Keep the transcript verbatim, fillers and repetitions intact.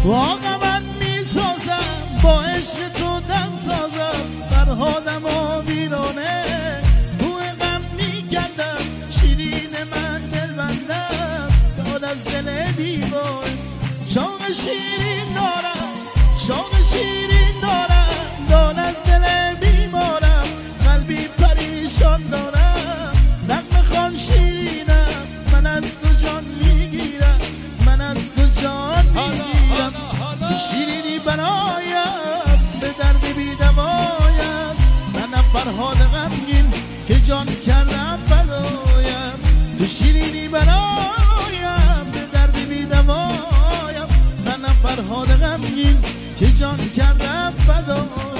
واقعا من میسازم با عشق تو دم سازم فرهادم و بیرونه بوی غم میگردم شیرین من دل بندم داد از دل دیوار شوق شیرین دارم شوق شیرین دارم داد از دل بیمارم قلبی پریشان دارم نغمه خوان شیرینم من از تو جان میگیرم من از تو جان میگیرم تو شیرینی برایم به درد بی دوایم منم فرهاد غمگین که جان کردم فدایم تو شیرینی برایم به درد بی دوایم منم فرهاد غمگین که جان کردم فدایم